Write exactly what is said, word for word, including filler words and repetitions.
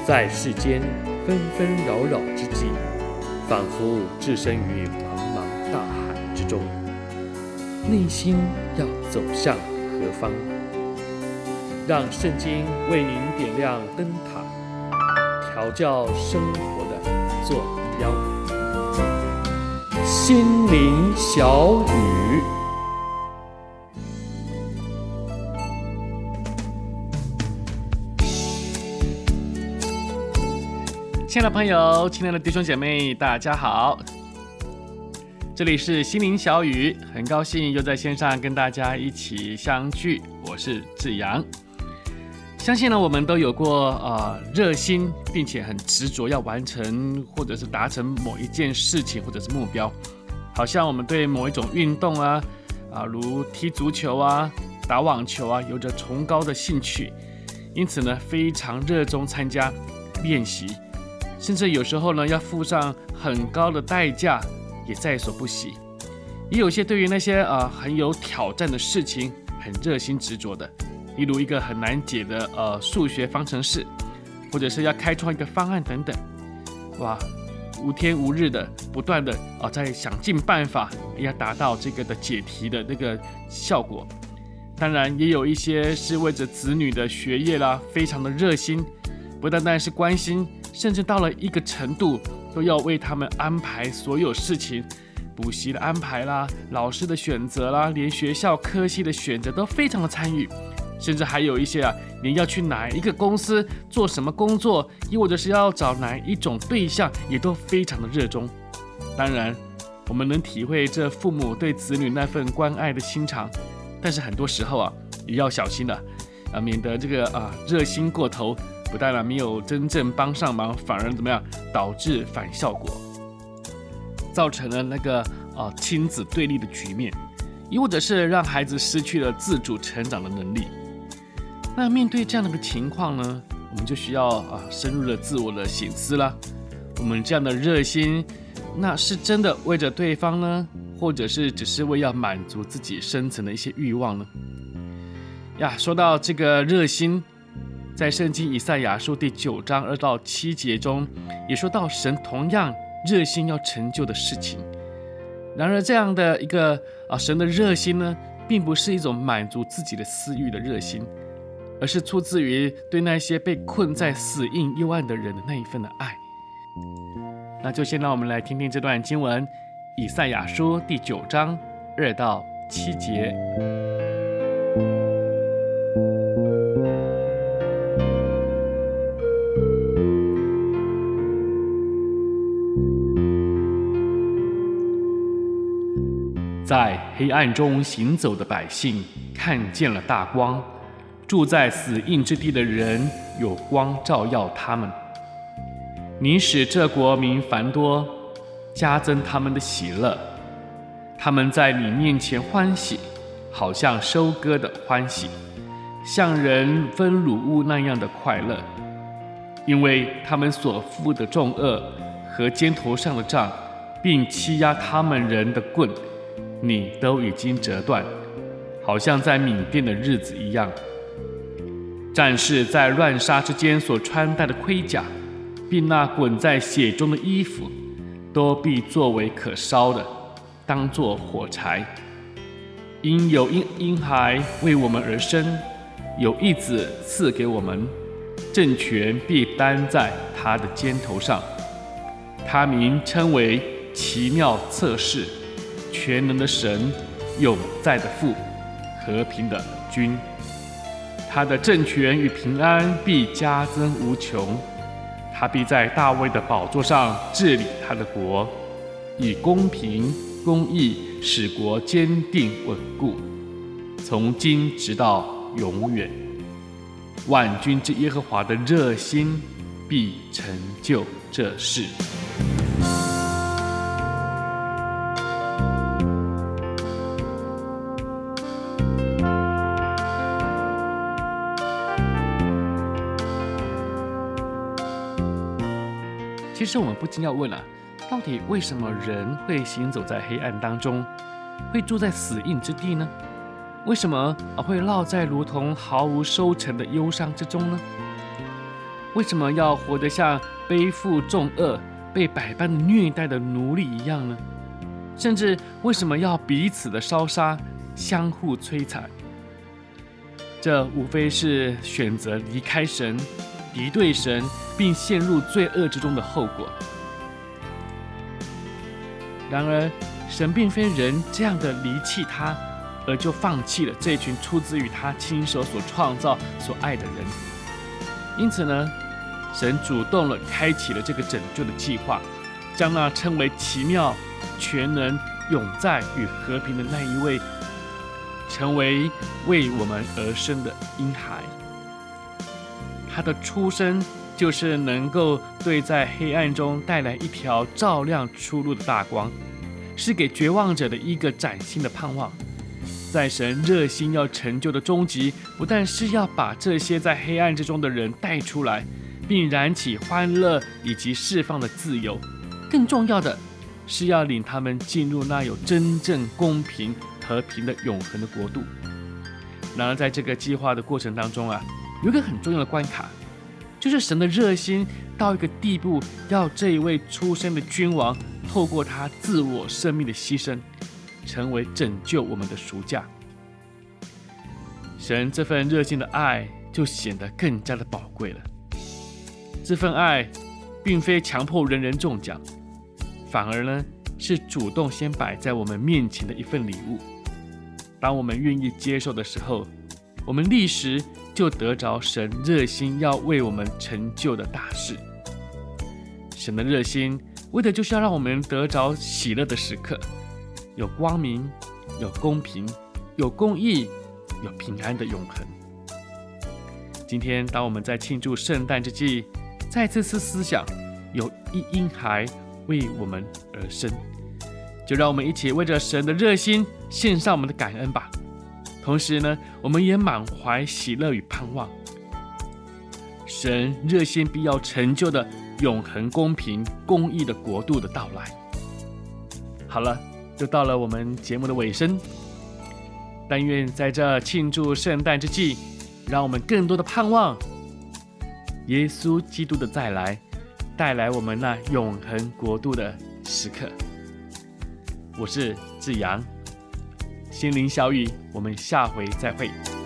在世间纷纷扰扰之际，仿佛置身于茫茫大海之中，内心要走向何方？让圣经为您点亮灯塔，调教生活的坐标。心灵小语， 亲爱的朋友，亲爱的弟兄姐妹，大家好，这里是心灵小语，很高兴又在线上跟大家一起相聚，我是志阳。相信呢，我们都有过呃热心，并且很执着要完成或者是达成某一件事情或者是目标。好像我们对某一种运动啊，啊如踢足球啊、打网球啊，有着崇高的兴趣，因此呢，非常热衷参加练习，甚至有时候呢，要付上很高的代价，也在所不惜。也有些对于那些呃很有挑战的事情，很热心执着的。例如一个很难解的呃数学方程式，或者是要开创一个方案等等，哇，无天无日的不断的啊、呃、在想尽办法要达到这个的解题的那个效果。当然也有一些是为着子女的学业啦，非常的热心，不单单是关心，甚至到了一个程度都要为他们安排所有事情，补习的安排啦，老师的选择啦，连学校科系的选择都非常的参与。甚至还有一些啊，连要去哪一个公司做什么工作，又或者是要找哪一种对象，也都非常的热衷。当然，我们能体会这父母对子女那份关爱的心肠，但是很多时候啊，也要小心了，啊，免得这个啊热心过头，不但没有真正帮上忙，反而怎么样，导致反效果，造成了那个啊亲子对立的局面，又或者是让孩子失去了自主成长的能力。那面对这样的一个情况呢，我们就需要啊深入的自我的省思啦。我们这样的热心，那是真的为着对方呢，或者是只是为要满足自己深层的一些欲望呢？呀，说到这个热心，在圣经以赛亚书第九章二到七节中，也说到神同样热心要成就的事情。然而，这样的一个啊神的热心呢，并不是一种满足自己的私欲的热心，而是出自于对那些被困在死荫幽暗的人的那一份的爱。那就先让我们来听听这段经文，以赛亚书第九章二到七节。在黑暗中行走的百姓看见了大光，住在死荫之地的人有光照耀他们。你使这国民繁多，加增他们的喜乐。他们在你面前欢喜，好像收割的欢喜，像人分乳物那样的快乐。因为他们所负的重恶和肩头上的杖，并欺压他们人的棍，你都已经折断，好像在缅甸的日子一样。战士在乱杀之间所穿戴的盔甲，并那滚在血中的衣服，都必作为可烧的，当作火柴。因有婴婴孩为我们而生，有一子赐给我们，政权必担在他的肩头上。他名称为奇妙策士，全能的神，永在的父，和平的君。他的政权与平安必加增无穷，他必在大卫的宝座上治理他的国，以公平公义使国坚定稳固，从今直到永远。万军之耶和华的热心必成就这事。其实我们不禁要问啊，到底为什么人会行走在黑暗当中，会住在死荫之地呢？为什么会落在如同毫无收成的忧伤之中呢？ 为什么要活得像背负重恶、被百般的虐待的奴隶一样呢？甚至为什么要彼此的烧杀、相互摧残？这无非是选择离开神、敌对神，并陷入罪恶之中的后果。然而，神并非人这样的离弃他，而就放弃了这群出自于他亲手所创造、所爱的人。因此呢，神主动了开启了这个拯救的计划，将那称为奇妙、全能、永在与和平的那一位，成为为我们而生的婴孩。他的出生就是能够对在黑暗中带来一条照亮出路的大光，是给绝望者的一个崭新的盼望。在神热心要成就的终极，不但是要把这些在黑暗之中的人带出来，并燃起欢乐以及释放的自由，更重要的是要领他们进入那有真正公平和平的永恒的国度。然而在这个计划的过程当中啊，有一个很重要的关卡，就是神的热心到一个地步，要这一位出生的君王透过他自我生命的牺牲，成为拯救我们的赎价。神这份热心的爱就显得更加的宝贵了。这份爱并非强迫人人中奖，反而呢是主动先摆在我们面前的一份礼物。当我们愿意接受的时候，我们立时就得着神热心要为我们成就的大事。神的热心为的就是要让我们得着喜乐的时刻，有光明，有公平，有公义，有平安的永恒。今天当我们在庆祝圣诞之际，再次思思想有一婴孩为我们而生，就让我们一起为着神的热心献上我们的感恩吧。同时呢，我们也满怀喜乐与盼望，神热心必要成就的永恒公平公义的国度的到来。好了，又到了我们节目的尾声，但愿在这庆祝圣诞之际，让我们更多的盼望耶稣基督的再来，带来我们那永恒国度的时刻。我是志阳，心灵小雨，我们下回再会。